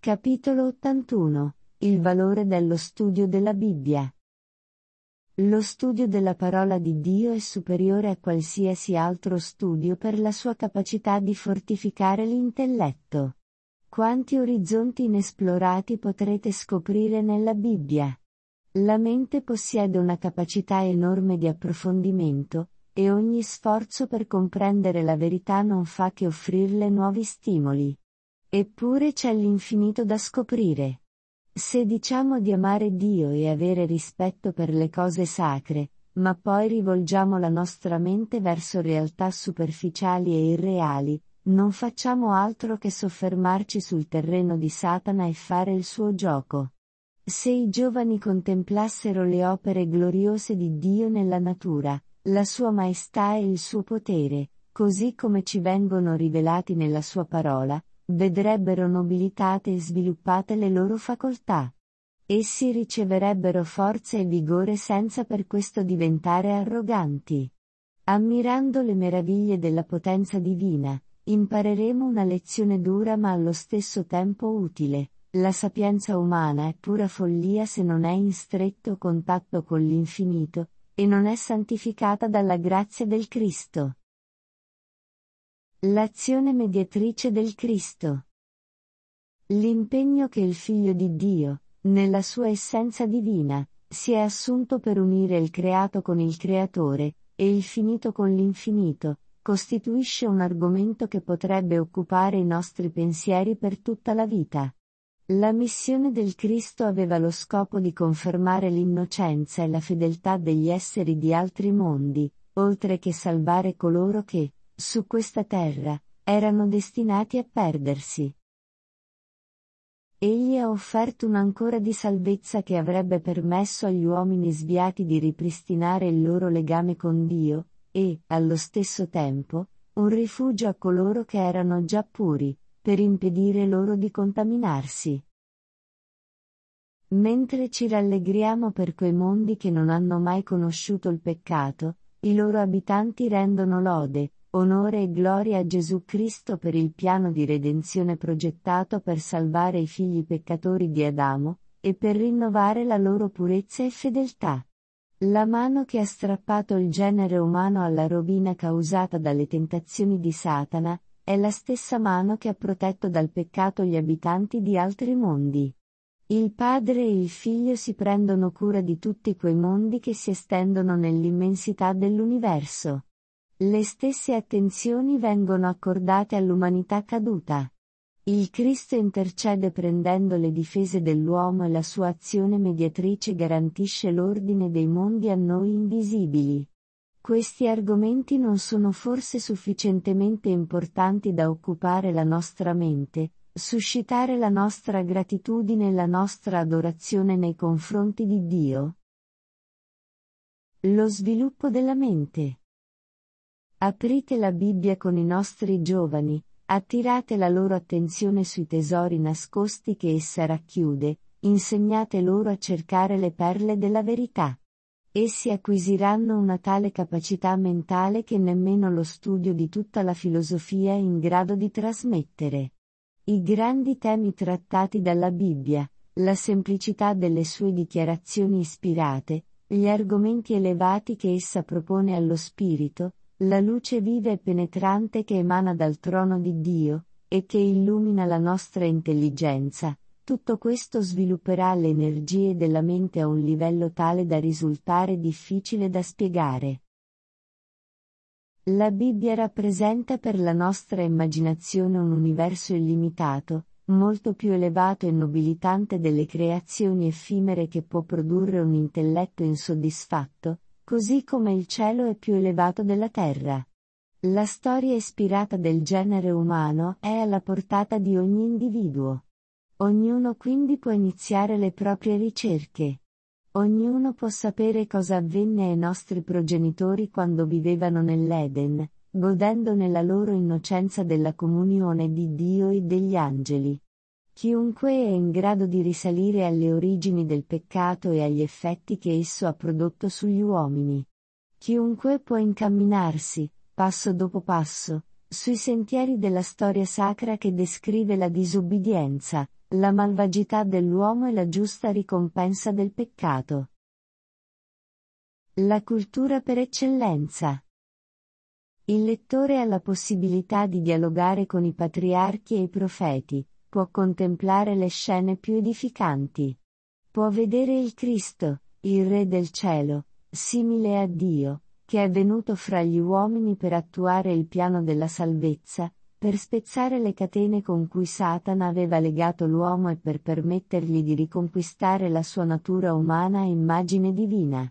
Capitolo 81. Il valore dello studio della Bibbia. Lo studio della parola di Dio è superiore a qualsiasi altro studio per la sua capacità di fortificare l'intelletto. Quanti orizzonti inesplorati potrete scoprire nella Bibbia? La mente possiede una capacità enorme di approfondimento, e ogni sforzo per comprendere la verità non fa che offrirle nuovi stimoli. Eppure c'è l'infinito da scoprire. Se diciamo di amare Dio e avere rispetto per le cose sacre, ma poi rivolgiamo la nostra mente verso realtà superficiali e irreali, non facciamo altro che soffermarci sul terreno di Satana e fare il suo gioco. Se i giovani contemplassero le opere gloriose di Dio nella natura, la sua maestà e il suo potere, così come ci vengono rivelati nella sua parola, vedrebbero nobilitate e sviluppate le loro facoltà. Essi riceverebbero forza e vigore senza per questo diventare arroganti. Ammirando le meraviglie della potenza divina, impareremo una lezione dura ma allo stesso tempo utile. La sapienza umana è pura follia se non è in stretto contatto con l'infinito, e non è santificata dalla grazia del Cristo. L'azione mediatrice del Cristo. L'impegno che il Figlio di Dio, nella sua essenza divina, si è assunto per unire il creato con il creatore, e il finito con l'infinito, costituisce un argomento che potrebbe occupare i nostri pensieri per tutta la vita. La missione del Cristo aveva lo scopo di confermare l'innocenza e la fedeltà degli esseri di altri mondi, oltre che salvare coloro che, su questa terra, erano destinati a perdersi. Egli ha offerto un'ancora di salvezza che avrebbe permesso agli uomini sviati di ripristinare il loro legame con Dio, e, allo stesso tempo, un rifugio a coloro che erano già puri, per impedire loro di contaminarsi. Mentre ci rallegriamo per quei mondi che non hanno mai conosciuto il peccato, i loro abitanti rendono lode, onore e gloria a Gesù Cristo per il piano di redenzione progettato per salvare i figli peccatori di Adamo, e per rinnovare la loro purezza e fedeltà. La mano che ha strappato il genere umano alla rovina causata dalle tentazioni di Satana, è la stessa mano che ha protetto dal peccato gli abitanti di altri mondi. Il Padre e il Figlio si prendono cura di tutti quei mondi che si estendono nell'immensità dell'universo. Le stesse attenzioni vengono accordate all'umanità caduta. Il Cristo intercede prendendo le difese dell'uomo e la sua azione mediatrice garantisce l'ordine dei mondi a noi invisibili. Questi argomenti non sono forse sufficientemente importanti da occupare la nostra mente, suscitare la nostra gratitudine e la nostra adorazione nei confronti di Dio? Lo sviluppo della mente. Aprite la Bibbia con i nostri giovani, attirate la loro attenzione sui tesori nascosti che essa racchiude, insegnate loro a cercare le perle della verità. Essi acquisiranno una tale capacità mentale che nemmeno lo studio di tutta la filosofia è in grado di trasmettere. I grandi temi trattati dalla Bibbia, la semplicità delle sue dichiarazioni ispirate, gli argomenti elevati che essa propone allo spirito, la luce viva e penetrante che emana dal trono di Dio, e che illumina la nostra intelligenza, tutto questo svilupperà le energie della mente a un livello tale da risultare difficile da spiegare. La Bibbia rappresenta per la nostra immaginazione un universo illimitato, molto più elevato e nobilitante delle creazioni effimere che può produrre un intelletto insoddisfatto, così come il cielo è più elevato della terra. La storia ispirata del genere umano è alla portata di ogni individuo. Ognuno quindi può iniziare le proprie ricerche. Ognuno può sapere cosa avvenne ai nostri progenitori quando vivevano nell'Eden, godendo nella loro innocenza della comunione di Dio e degli angeli. Chiunque è in grado di risalire alle origini del peccato e agli effetti che esso ha prodotto sugli uomini. Chiunque può incamminarsi, passo dopo passo, sui sentieri della storia sacra che descrive la disubbidienza, la malvagità dell'uomo e la giusta ricompensa del peccato. La cultura per eccellenza. Il lettore ha la possibilità di dialogare con i patriarchi e i profeti, può contemplare le scene più edificanti. Può vedere il Cristo, il Re del cielo, simile a Dio, che è venuto fra gli uomini per attuare il piano della salvezza, per spezzare le catene con cui Satana aveva legato l'uomo e per permettergli di riconquistare la sua natura umana a immagine divina.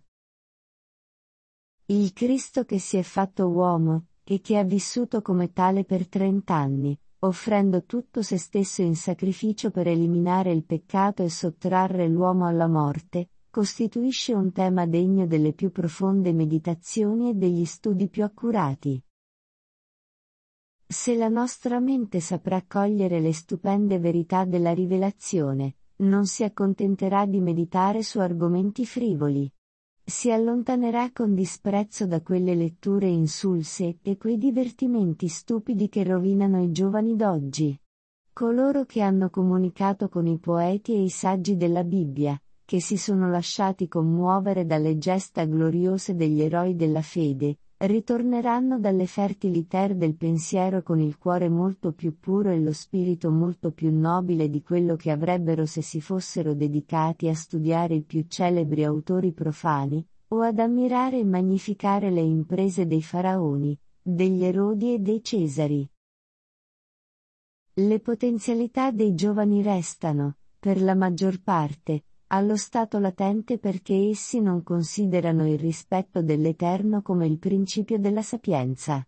Il Cristo che si è fatto uomo, e che ha vissuto come tale per 30 anni, offrendo tutto se stesso in sacrificio per eliminare il peccato e sottrarre l'uomo alla morte, costituisce un tema degno delle più profonde meditazioni e degli studi più accurati. Se la nostra mente saprà cogliere le stupende verità della rivelazione, non si accontenterà di meditare su argomenti frivoli. Si allontanerà con disprezzo da quelle letture insulse e quei divertimenti stupidi che rovinano i giovani d'oggi. Coloro che hanno comunicato con i poeti e i saggi della Bibbia, che si sono lasciati commuovere dalle gesta gloriose degli eroi della fede, ritorneranno dalle fertili terre del pensiero con il cuore molto più puro e lo spirito molto più nobile di quello che avrebbero se si fossero dedicati a studiare i più celebri autori profani, o ad ammirare e magnificare le imprese dei faraoni, degli Erodi e dei Cesari. Le potenzialità dei giovani restano, per la maggior parte, allo stato latente perché essi non considerano il rispetto dell'Eterno come il principio della sapienza.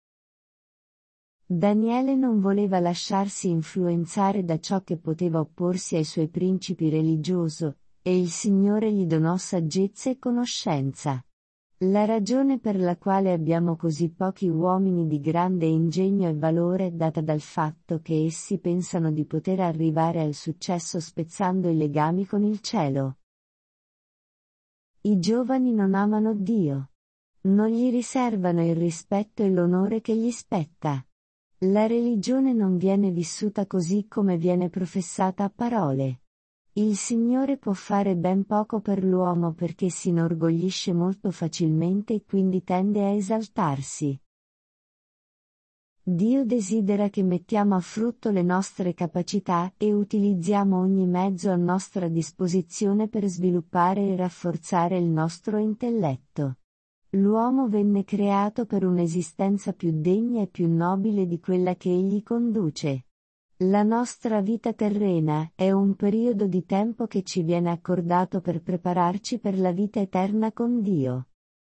Daniele non voleva lasciarsi influenzare da ciò che poteva opporsi ai suoi principi religioso, e il Signore gli donò saggezza e conoscenza. La ragione per la quale abbiamo così pochi uomini di grande ingegno e valore è data dal fatto che essi pensano di poter arrivare al successo spezzando i legami con il cielo. I giovani non amano Dio. Non gli riservano il rispetto e l'onore che gli spetta. La religione non viene vissuta così come viene professata a parole. Il Signore può fare ben poco per l'uomo perché si inorgoglisce molto facilmente e quindi tende a esaltarsi. Dio desidera che mettiamo a frutto le nostre capacità e utilizziamo ogni mezzo a nostra disposizione per sviluppare e rafforzare il nostro intelletto. L'uomo venne creato per un'esistenza più degna e più nobile di quella che egli conduce. La nostra vita terrena è un periodo di tempo che ci viene accordato per prepararci per la vita eterna con Dio.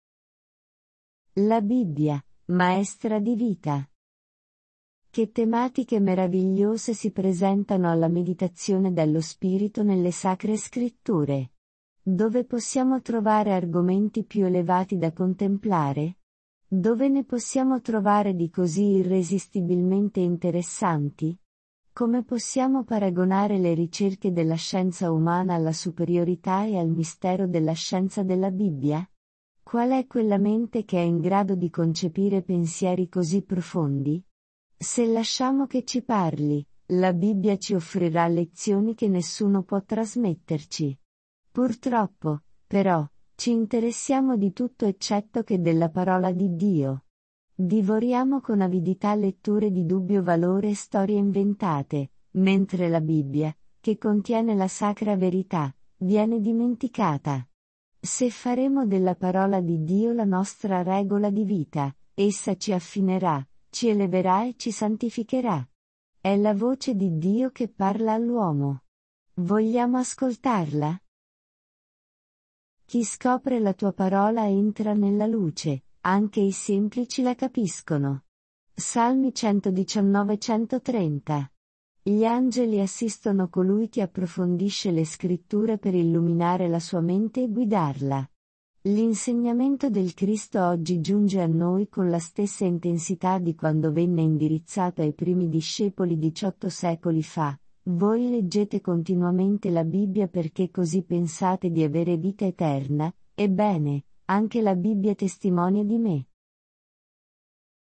La Bibbia, maestra di vita. Che tematiche meravigliose si presentano alla meditazione dello Spirito nelle Sacre Scritture. Dove possiamo trovare argomenti più elevati da contemplare? Dove ne possiamo trovare di così irresistibilmente interessanti? Come possiamo paragonare le ricerche della scienza umana alla superiorità e al mistero della scienza della Bibbia? Qual è quella mente che è in grado di concepire pensieri così profondi? Se lasciamo che ci parli, la Bibbia ci offrirà lezioni che nessuno può trasmetterci. Purtroppo, però, ci interessiamo di tutto eccetto che della parola di Dio. Divoriamo con avidità letture di dubbio valore e storie inventate, mentre la Bibbia, che contiene la sacra verità, viene dimenticata. Se faremo della parola di Dio la nostra regola di vita, essa ci affinerà, ci eleverà e ci santificherà. È la voce di Dio che parla all'uomo. Vogliamo ascoltarla? Chi scopre la tua parola entra nella luce. Anche i semplici la capiscono. Salmi 119-130. Gli angeli assistono colui che approfondisce le scritture per illuminare la sua mente e guidarla. L'insegnamento del Cristo oggi giunge a noi con la stessa intensità di quando venne indirizzato ai primi discepoli 18 secoli fa. Voi leggete continuamente la Bibbia perché così pensate di avere vita eterna, ebbene, anche la Bibbia testimonia di me.